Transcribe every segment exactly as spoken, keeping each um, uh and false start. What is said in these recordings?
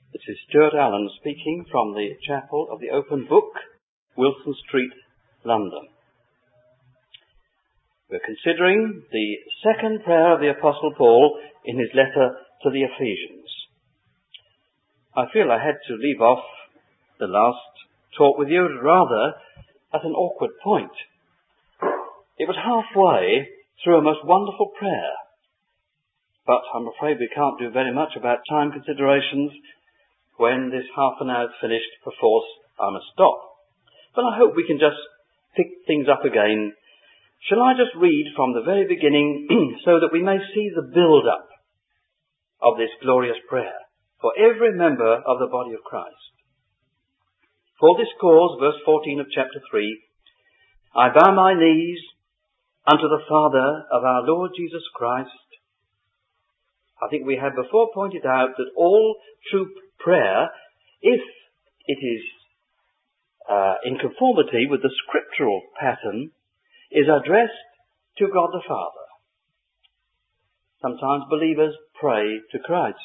This is Stuart Allen speaking from the Chapel of the Open Book, Wilson Street, London. We're considering the second prayer of the Apostle Paul in his letter to the Ephesians. I feel I had to leave off the last talk with you rather at an awkward point. It was halfway through a most wonderful prayer, but I'm afraid we can't do very much about time considerations. When this half an hour is finished, perforce I must stop. But I hope we can just pick things up again. Shall I just read from the very beginning so that we may see the build-up of this glorious prayer for every member of the body of Christ? For this cause, verse fourteen of chapter three, I bow my knees unto the Father of our Lord Jesus Christ. I think we have before pointed out that all true prayer, if it is uh, in conformity with the scriptural pattern, is addressed to God the Father. Sometimes believers pray to Christ.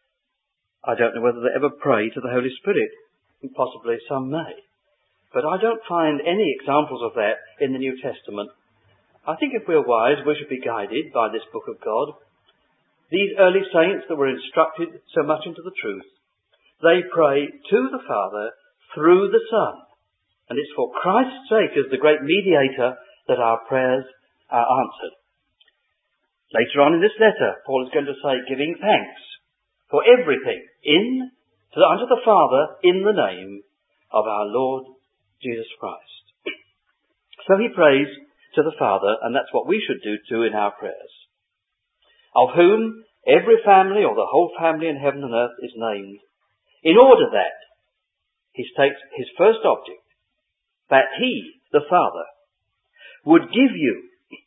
I don't know whether they ever pray to the Holy Spirit. Possibly some may. But I don't find any examples of that in the New Testament. I think if we're wise, we should be guided by this book of God. These early saints that were instructed so much into the truth, they pray to the Father through the Son. And it's for Christ's sake as the great mediator that our prayers are answered. Later on in this letter, Paul is going to say, giving thanks for everything in to, unto the Father in the name of our Lord Jesus Christ. So he prays to the Father, and that's what we should do too in our prayers. Of whom every family or the whole family in heaven and earth is named, in order that he states his first object, that he, the Father, would give you,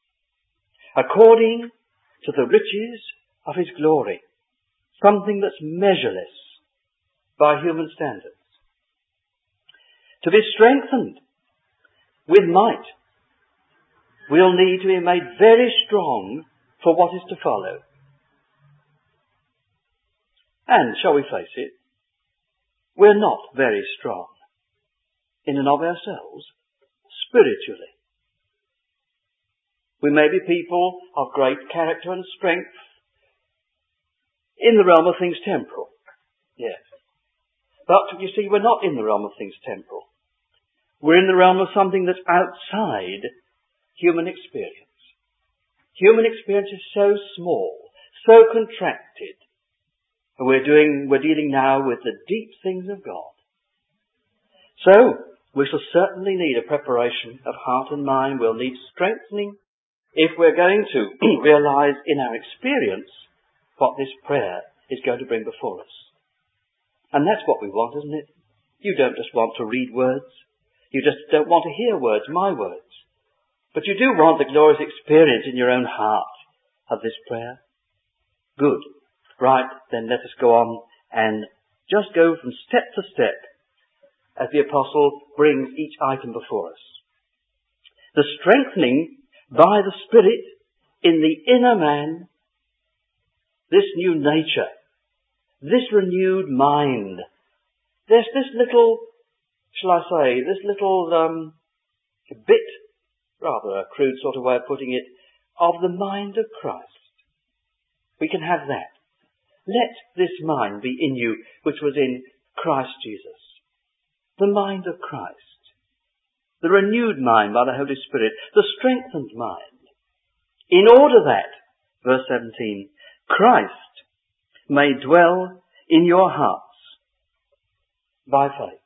according to the riches of his glory, something that's measureless by human standards, to be strengthened with might. We'll need to be made very strong for what is to follow. And, shall we face it, we're not very strong in and of ourselves, spiritually. We may be people of great character and strength in the realm of things temporal. Yes. But, you see, we're not in the realm of things temporal. We're in the realm of something that's outside human experience. Human experience is so small, so contracted. We're doing, we're dealing now with the deep things of God. So, we shall certainly need a preparation of heart and mind. We'll need strengthening if we're going to realize in our experience what this prayer is going to bring before us. And that's what we want, isn't it? You don't just want to read words. You just don't want to hear words, my words. But you do want the glorious experience in your own heart of this prayer. Good. Right, then let us go on and just go from step to step as the Apostle brings each item before us. The strengthening by the Spirit in the inner man, this new nature, this renewed mind. There's this little, shall I say, this little um, bit, rather a crude sort of way of putting it, of the mind of Christ. We can have that. Let this mind be in you, which was in Christ Jesus. The mind of Christ. The renewed mind by the Holy Spirit. The strengthened mind. In order that, verse seventeen, Christ may dwell in your hearts by faith.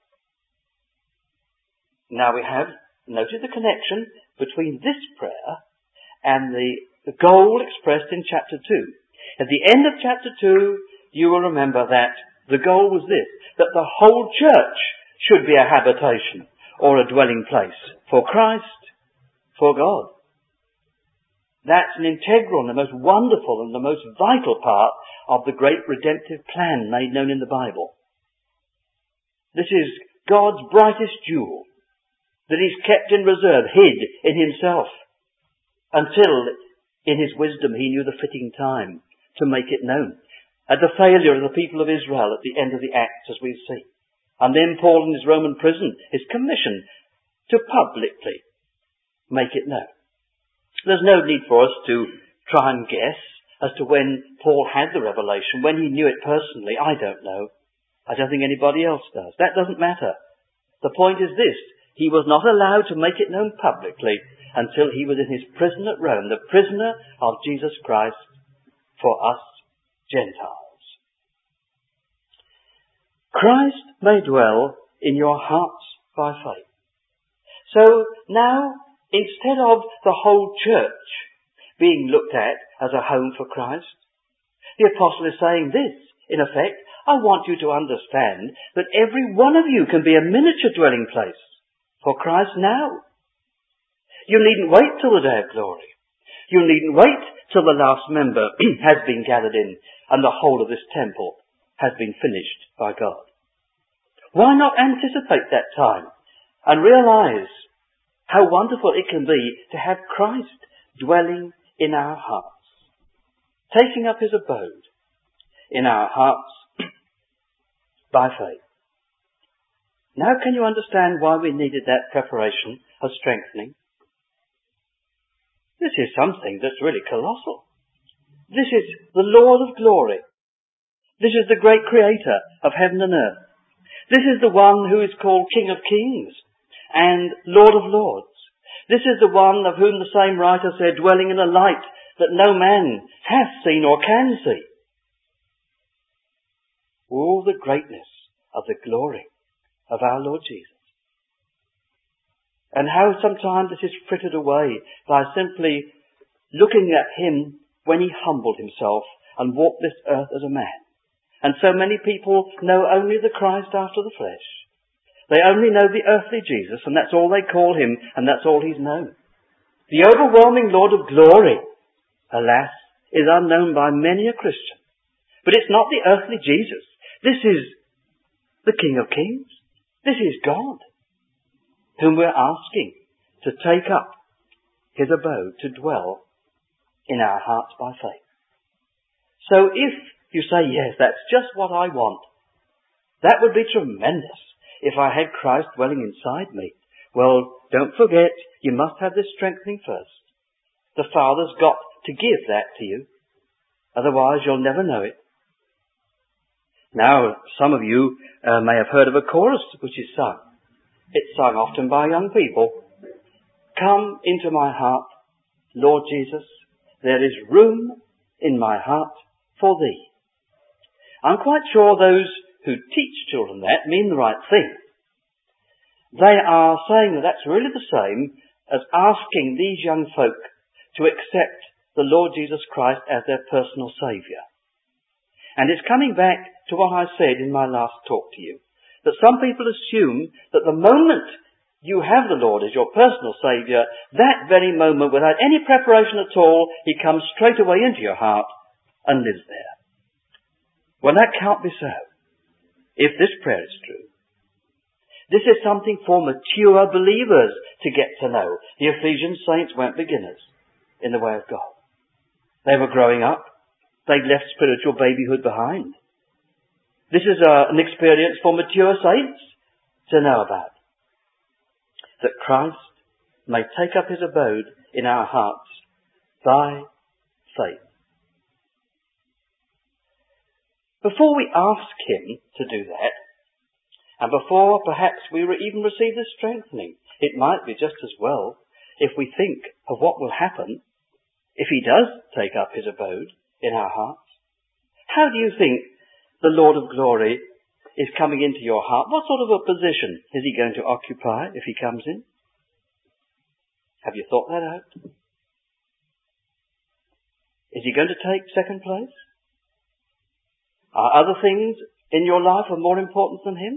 Now we have noted the connection between this prayer and the, the goal expressed in chapter two. At the end of chapter two, you will remember that the goal was this, that the whole church should be a habitation or a dwelling place for Christ, for God. That's an integral and the most wonderful and the most vital part of the great redemptive plan made known in the Bible. This is God's brightest jewel that He's kept in reserve, hid in Himself, until in His wisdom He knew the fitting time to make it known. at the failure of the people of Israel at the end of the Acts, as we've seen. And then Paul in his Roman prison is commissioned to publicly make it known. There's no need for us to try and guess as to when Paul had the revelation, when he knew it personally. I don't know. I don't think anybody else does. That doesn't matter. The point is this: he was not allowed to make it known publicly until he was in his prison at Rome, the prisoner of Jesus Christ for us Gentiles. Christ may dwell in your hearts by faith. So now, instead of the whole church being looked at as a home for Christ, the apostle is saying this, in effect: I want you to understand that every one of you can be a miniature dwelling place for Christ now. You needn't wait till the day of glory. You needn't wait till the last member has been gathered in and the whole of this temple has been finished by God. Why not anticipate that time and realize how wonderful it can be to have Christ dwelling in our hearts, taking up his abode in our hearts by faith. Now can you understand why we needed that preparation of strengthening? This is something that's really colossal. This is the Lord of glory. This is the great creator of heaven and earth. This is the one who is called King of Kings and Lord of Lords. This is the one of whom the same writer said, dwelling in a light that no man hath seen or can see. All the greatness of the glory of our Lord Jesus. And how sometimes this is frittered away by simply looking at him when he humbled himself and walked this earth as a man. And so many people know only the Christ after the flesh. They only know the earthly Jesus, and that's all they call him, and that's all he's known. The overwhelming Lord of glory, alas, is unknown by many a Christian. But it's not the earthly Jesus. This is the King of Kings. This is God, whom we're asking to take up his abode, to dwell in our hearts by faith. So if you say, yes, that's just what I want, that would be tremendous if I had Christ dwelling inside me. Well, don't forget, you must have this strengthening first. The Father's got to give that to you. Otherwise, you'll never know it. Now, some of you uh, may have heard of a chorus which is sung. It's sung often by young people. Come into my heart, Lord Jesus. There is room in my heart for thee. I'm quite sure those who teach children that mean the right thing. They are saying that that's really the same as asking these young folk to accept the Lord Jesus Christ as their personal Saviour. And it's coming back to what I said in my last talk to you, that some people assume that the moment you have the Lord as your personal Saviour, that very moment, without any preparation at all, he comes straight away into your heart and lives there. Well, that can't be so, if this prayer is true. This is something for mature believers to get to know. The Ephesian saints weren't beginners in the way of God. They were growing up. They'd left spiritual babyhood behind. This is a, an experience for mature saints to know about. That Christ may take up his abode in our hearts by faith. Before we ask him to do that, and before perhaps we even receive the strengthening, it might be just as well if we think of what will happen if he does take up his abode in our hearts. How do you think the Lord of glory is coming into your heart? What sort of a position is he going to occupy if he comes in? Have you thought that out? Is he going to take second place? Are other things in your life of more importance than him?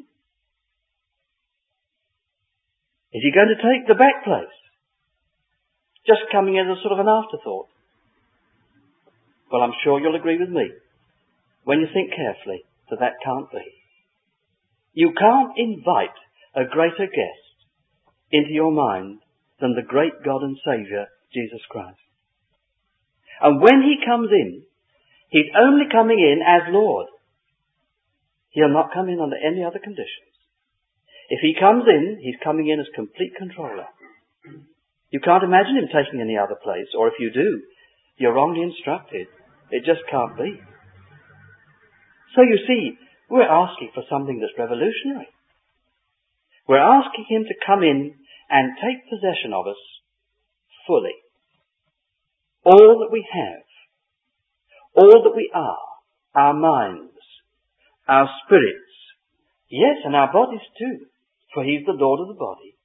Is he going to take the back place? Just coming as a sort of an afterthought? Well, I'm sure you'll agree with me when you think carefully that that can't be. You can't invite a greater guest into your mind than the great God and Saviour, Jesus Christ. And when he comes in, He's only coming in as Lord. He'll not come in under any other conditions. If he comes in, he's coming in as complete controller. You can't imagine him taking any other place, or if you do, you're wrongly instructed. It just can't be. So you see, we're asking for something that's revolutionary. We're asking him to come in and take possession of us fully. All that we have, all that we are, our minds, our spirits, yes, and our bodies too, for he's the Lord of the body.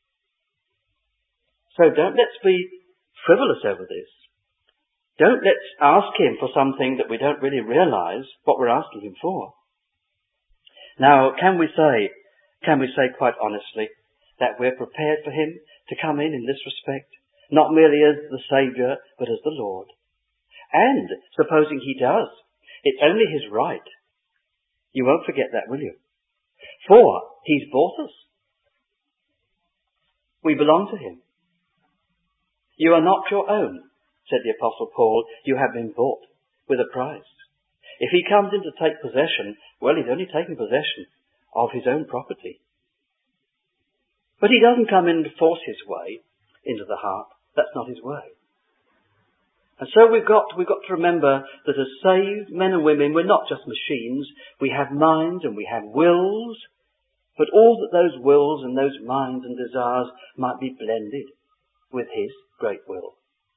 So don't let's be frivolous over this. Don't let's ask him for something that we don't really realize what we're asking him for. Now, can we say, can we say quite honestly that we're prepared for him to come in in this respect, not merely as the Saviour, but as the Lord? And supposing he does, it's only his right. You won't forget that, will you? For he's bought us. We belong to him. You are not your own, said the Apostle Paul. You have been bought with a price. If he comes in to take possession, well, he's only taking possession of his own property. But he doesn't come in to force his way into the heart. That's not his way. And so we've got, we've got to remember that as saved men and women, we're not just machines. We have minds and we have wills, but all that those wills and those minds and desires might be blended with his great will.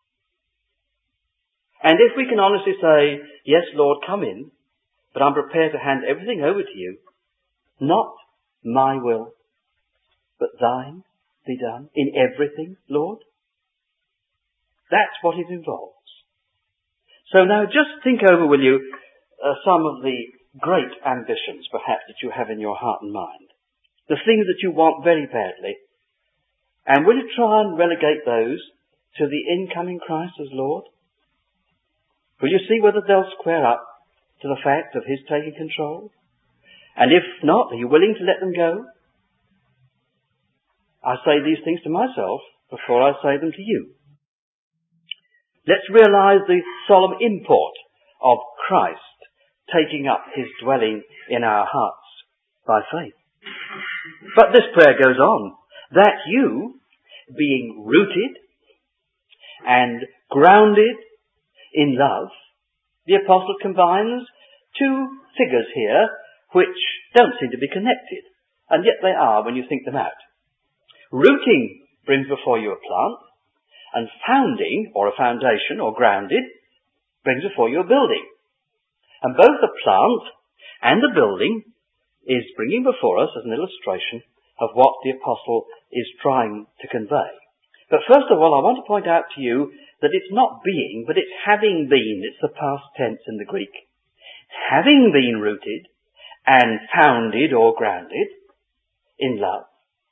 And if we can honestly say, yes, Lord, come in, but I'm prepared to hand everything over to you, not my will, but thine be done in everything, Lord. That's what it involves. So now just think over, will you, uh, some of the great ambitions, perhaps, that you have in your heart and mind. The things that you want very badly. And will you try and relegate those to the incoming Christ as Lord? Will you see whether they'll square up to the fact of his taking control? And if not, are you willing to let them go? I say these things to myself before I say them to you. Let's realize the solemn import of Christ taking up his dwelling in our hearts by faith. But this prayer goes on, that you, being rooted and grounded in love, the apostle combines two figures here which don't seem to be connected, and yet they are when you think them out. Rooting brings before you a plant, and founding, or a foundation, or grounded, brings before you a building. And both the plant and the building is bringing before us as an illustration of what the apostle is trying to convey. But first of all, I want to point out to you that it's not being, but it's having been. It's the past tense in the Greek. Having been rooted and founded or grounded in love.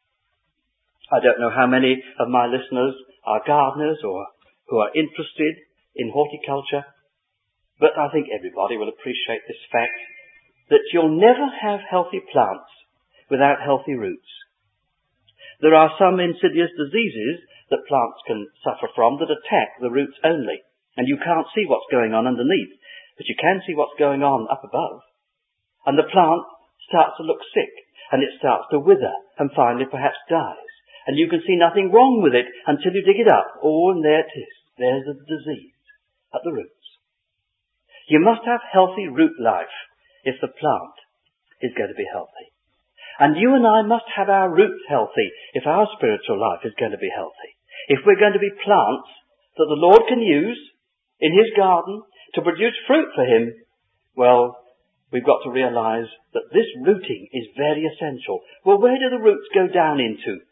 I don't know how many of my listeners are gardeners or who are interested in horticulture, but I think everybody will appreciate this fact that you'll never have healthy plants without healthy roots. There are some insidious diseases that plants can suffer from that attack the roots only, and you can't see what's going on underneath, but you can see what's going on up above. And the plant starts to look sick, and it starts to wither, and finally perhaps dies. And you can see nothing wrong with it until you dig it up. Oh, and there it is. There's a disease at the roots. You must have healthy root life if the plant is going to be healthy. And you and I must have our roots healthy if our spiritual life is going to be healthy. If we're going to be plants that the Lord can use in his garden to produce fruit for him, well, we've got to realize that this rooting is very essential. Well, where do the roots go down into?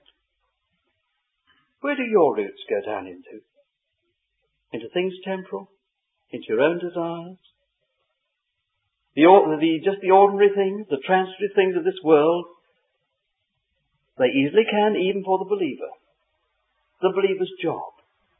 Where do your roots go down into? Into things temporal? Into your own desires? The, the, just the ordinary things, the transitory things of this world? They easily can, even for the believer. The believer's job.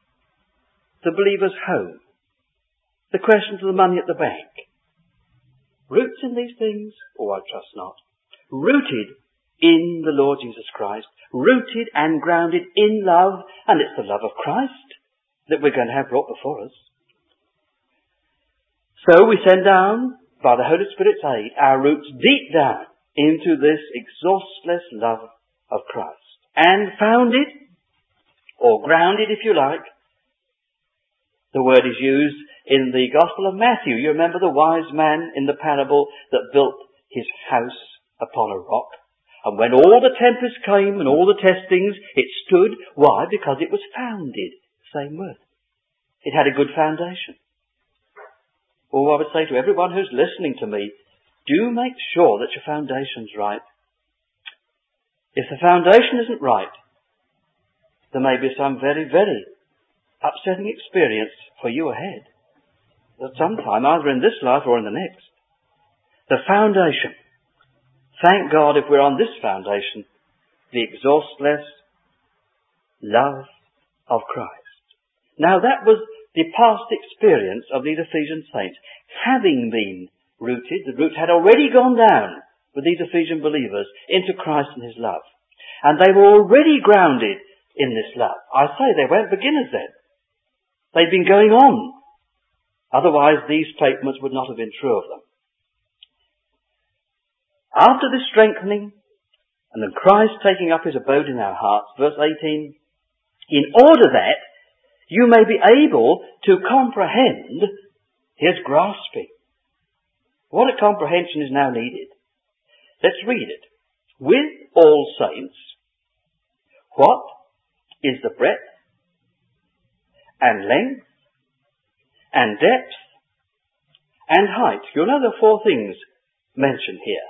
The believer's home. The questions of the money at the bank. Roots in these things? Oh, I trust not. Rooted in the Lord Jesus Christ. Rooted and grounded in love, and it's the love of Christ that we're going to have brought before us. So we send down, by the Holy Spirit's aid, our roots deep down into this exhaustless love of Christ. And founded, or grounded if you like, the word is used in the Gospel of Matthew. You remember the wise man in the parable that built his house upon a rock? And when all the tempests came and all the testings, it stood. Why? Because it was founded. Same word. It had a good foundation. Or I would say to everyone who's listening to me, do make sure that your foundation's right. If the foundation isn't right, there may be some very, very upsetting experience for you ahead. At some time, either in this life or in the next. The foundation. Thank God if we're on this foundation, the exhaustless love of Christ. Now that was the past experience of these Ephesian saints. Having been rooted, the root had already gone down with these Ephesian believers into Christ and His love. And they were already grounded in this love. I say they weren't beginners then. They'd been going on. Otherwise these statements would not have been true of them. After this strengthening, and then Christ taking up His abode in our hearts, verse eighteen, in order that you may be able to comprehend, here's grasping. What a comprehension is now needed. Let's read it. With all saints, what is the breadth and length and depth and height? You'll know the four things mentioned here.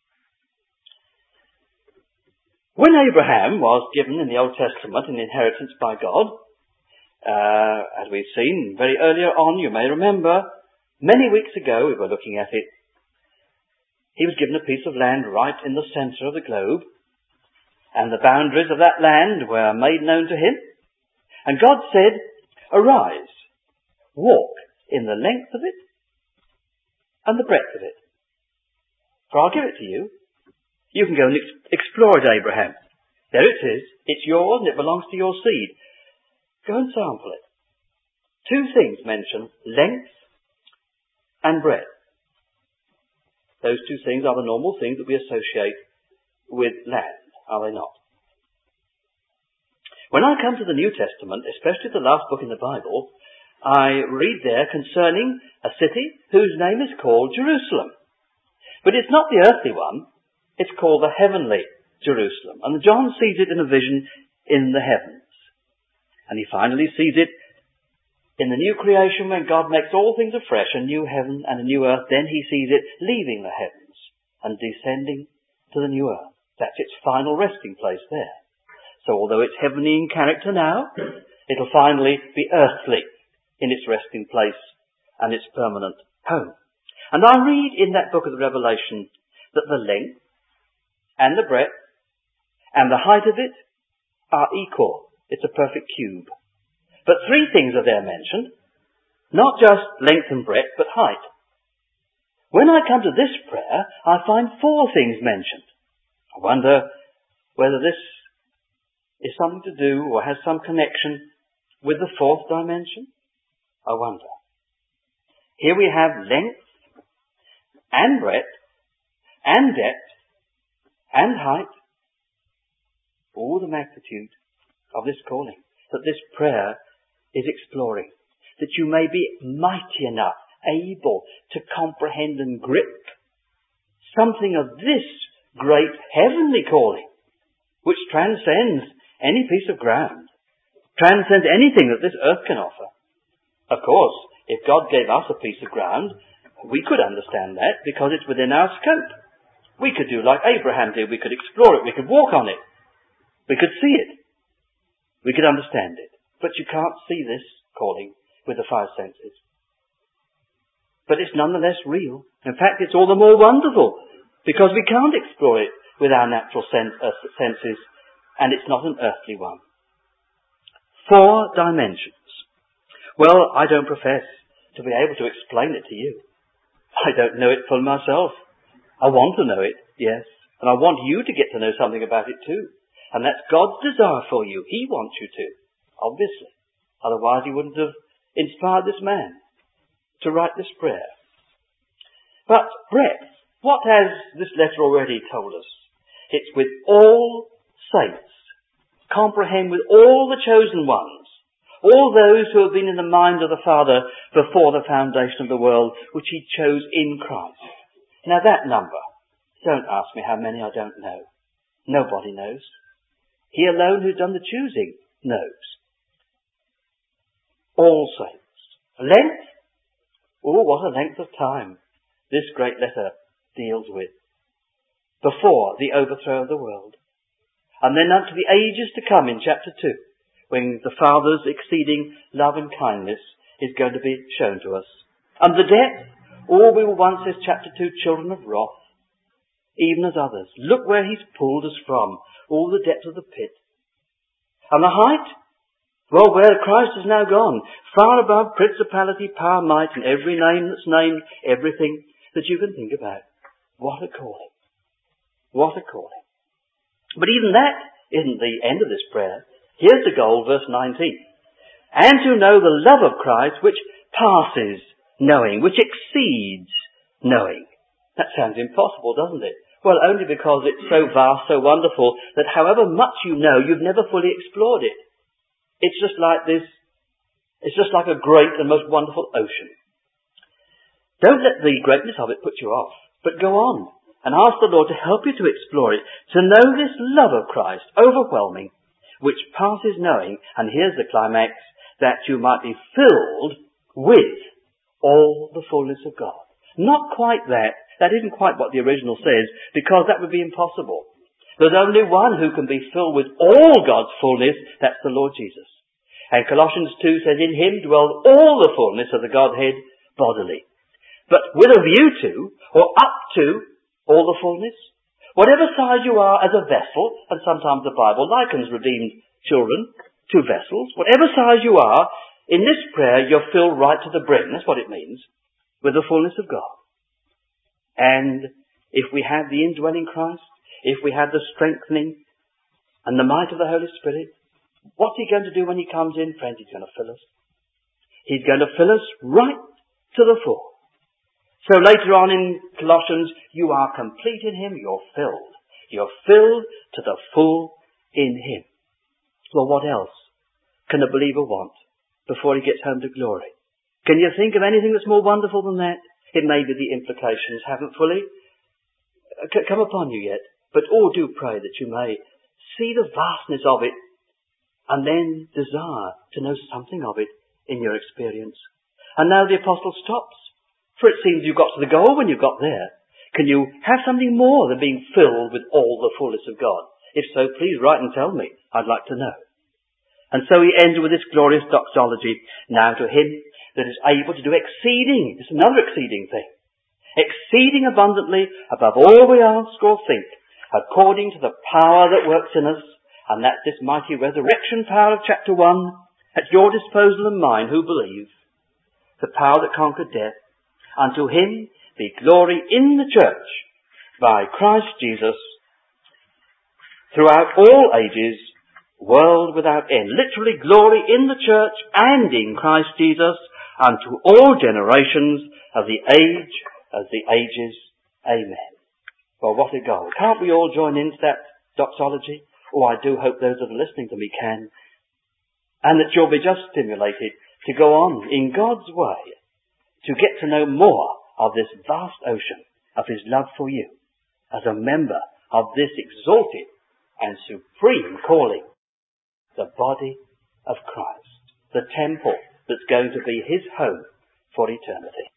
When Abraham was given in the Old Testament an inheritance by God, uh, as we've seen very earlier on, you may remember, many weeks ago we were looking at it, he was given a piece of land right in the centre of the globe, and the boundaries of that land were made known to him. And God said, arise, walk in the length of it and the breadth of it. For I'll give it to you. You can go and ex- explore it, Abraham. There it is. It's yours and it belongs to your seed. Go and sample it. Two things mentioned, length and breadth. Those two things are the normal things that we associate with land, are they not? When I come to the New Testament, especially the last book in the Bible, I read there concerning a city whose name is called Jerusalem. But it's not the earthly one. It's called the heavenly Jerusalem. And John sees it in a vision in the heavens. And he finally sees it in the new creation when God makes all things afresh, a new heaven and a new earth. Then he sees it leaving the heavens and descending to the new earth. That's its final resting place there. So although it's heavenly in character now, it'll finally be earthly in its resting place and its permanent home. And I read in that book of the Revelation that the length and the breadth and the height of it are equal. It's a perfect cube. But three things are there mentioned. Not just length and breadth, but height. When I come to this prayer, I find four things mentioned. I wonder whether this is something to do or has some connection with the fourth dimension. I wonder. Here we have length and breadth and depth and height. All the magnitude of this calling that this prayer is exploring. That you may be mighty enough, able to comprehend and grip something of this great heavenly calling, which transcends any piece of ground, transcends anything that this earth can offer. Of course, if God gave us a piece of ground, we could understand that because it's within our scope. We could do like Abraham did. We could explore it. We could walk on it. We could see it. We could understand it. But you can't see this calling with the five senses. But it's nonetheless real. In fact, it's all the more wonderful because we can't explore it with our natural sen- uh, senses, and it's not an earthly one. Four dimensions. Well, I don't profess to be able to explain it to you. I don't know it for myself. I want to know it, yes, and I want you to get to know something about it too. And that's God's desire for you. He wants you to, obviously. Otherwise he wouldn't have inspired this man to write this prayer. But breadth, what has this letter already told us? It's with all saints. Comprehend with all the chosen ones. All those who have been in the mind of the Father before the foundation of the world, which he chose in Christ. Now that number, don't ask me how many, I don't know. Nobody knows. He alone who's done the choosing knows. All saints. Length? Oh, what a length of time this great letter deals with. Before the overthrow of the world. And then unto the ages to come in chapter two, when the Father's exceeding love and kindness is going to be shown to us. And the depth, all we were once, says chapter two, children of wrath, even as others. Look where he's pulled us from, all the depth of the pit. And the height? Well, where Christ has now gone, far above principality, power, might, and every name that's named, everything that you can think about. What a calling. What a calling. But even that isn't the end of this prayer. Here's the goal, verse nineteen. And to know the love of Christ, which passes knowing, which exceeds knowing. That sounds impossible, doesn't it? Well, only because it's so vast, so wonderful, that however much you know, you've never fully explored it. It's just like this, it's just like a great and most wonderful ocean. Don't let the greatness of it put you off, but go on and ask the Lord to help you to explore it, to know this love of Christ, overwhelming, which passes knowing, and here's the climax, that you might be filled with all the fullness of God. Not quite that. That isn't quite what the original says, because that would be impossible. There's only one who can be filled with all God's fullness, that's the Lord Jesus. And Colossians two says, in him dwells all the fullness of the Godhead bodily. But with a view to, or up to, all the fullness, whatever size you are as a vessel, and sometimes the Bible likens redeemed children to vessels, whatever size you are, in this prayer you're filled right to the brim, that's what it means, with the fullness of God. And if we have the indwelling Christ, if we have the strengthening and the might of the Holy Spirit, what's he going to do when he comes in? Friends, he's going to fill us. He's going to fill us right to the full. So later on in Colossians, you are complete in him, you're filled. You're filled to the full in him. Well, what else can a believer want before he gets home to glory? Can you think of anything that's more wonderful than that? It may be the implications haven't fully come upon you yet, but all do pray that you may see the vastness of it and then desire to know something of it in your experience. And now the apostle stops. For it seems you got to the goal when you got there. Can you have something more than being filled with all the fullness of God? If so, please write and tell me. I'd like to know. And so he ends with this glorious doxology. Now to him that is able to do exceeding, it's another exceeding thing, exceeding abundantly above all we ask or think, according to the power that works in us, and that's this mighty resurrection power of chapter one, at your disposal and mine who believe, the power that conquered death. Unto him be glory in the church by Christ Jesus throughout all ages, world without end. Literally glory in the church and in Christ Jesus unto all generations of the age of the ages. Amen. Well, what a goal. Can't we all join into that doxology? Oh, I do hope those that are listening to me can. And that you'll be just stimulated to go on in God's way, to get to know more of this vast ocean of his love for you as a member of this exalted and supreme calling, the body of Christ, the temple that's going to be his home for eternity.